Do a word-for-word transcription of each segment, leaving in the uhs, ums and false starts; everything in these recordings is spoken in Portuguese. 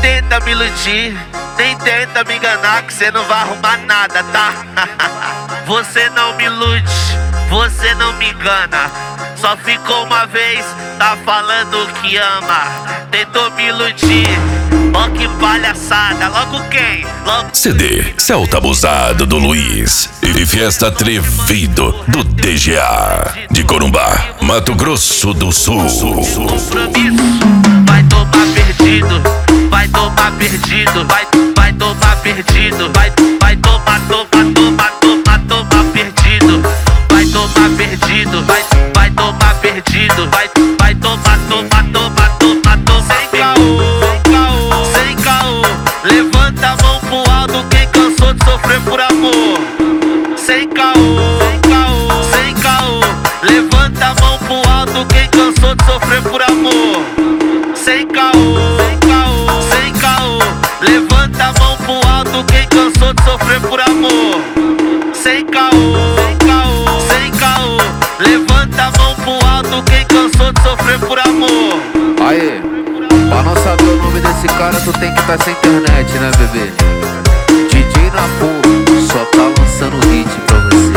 tenta me iludir, nem tenta me enganar, que cê não vai arrumar nada, tá? Você não me ilude, você não me engana. Só ficou uma vez, tá falando que ama. Tentou me iludir, ó que palhaçada. Logo quem? Logo... C D Celta Abusado do Luiz e Fiesta Atrevido do D G A de Corumbá, Mato Grosso do Sul. Compromisso, vai tomar perdido, vai tomar perdido, vai, vai tomar perdido, vai, vai tomar, tomar, tomar, tomar, tomar perdido, vai tomar perdido, vai, vai tomar perdido, vai, vai tomar, tomar, tomar, tomar, tomar. Sem caô, sem caô, sem caô. Levanta a mão pro alto quem cansou de sofrer por amor. Sem caô, sem caô, sem caô. Levanta a mão pro alto quem cansou de sofrer por amor. Sem caô, sem caô, sem caô. Levanta a mão pro alto quem cansou de sofrer por amor. Sem caô, sem caô, sem caô. Levanta a mão pro alto quem cansou de sofrer por amor. Aê, pra não saber o nome desse cara tu tem que tá sem internet, né, bebê? D J Napo só tá lançando hit pra você.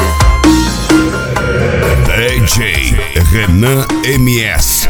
D J Renan M S.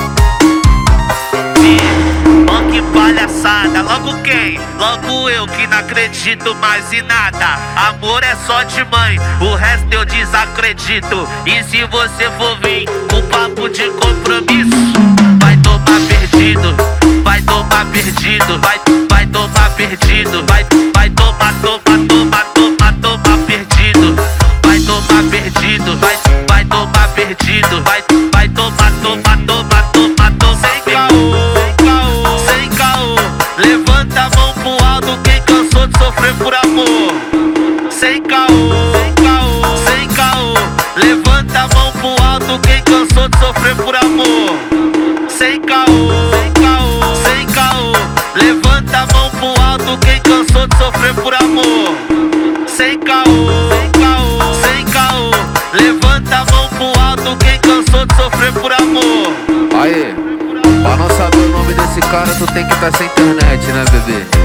Ó que palhaçada, logo quem? Logo eu que não acredito mais em nada. Amor é só de mãe, o resto eu desacredito. E se você for vir com papo de compromisso, vai tomar perdido, vai tomar perdido, vai, vai tomar perdido, vai, vai tomar, tomar, tomar, tomar, tomar perdido, vai tomar perdido, vai, vai tomar perdido, vai, vai tomar, tomar, tomar, tomar, tomar. Sem caô, sem caô. Levanta a mão pro alto quem cansou de sofrer por amor. Sem caô, sem caô, sem caô. Levanta a mão pro alto quem cansou de sofrer por amor. Sem caô, sem caô, sem caô. Levanta a mão pro alto quem cansou de sofrer por amor. Sem caô, sem caô, sem caô. Levanta a mão pro alto quem cansou de sofrer por amor. Aê, pra não saber o nome desse cara tu tem que tá sem internet, né, bebê?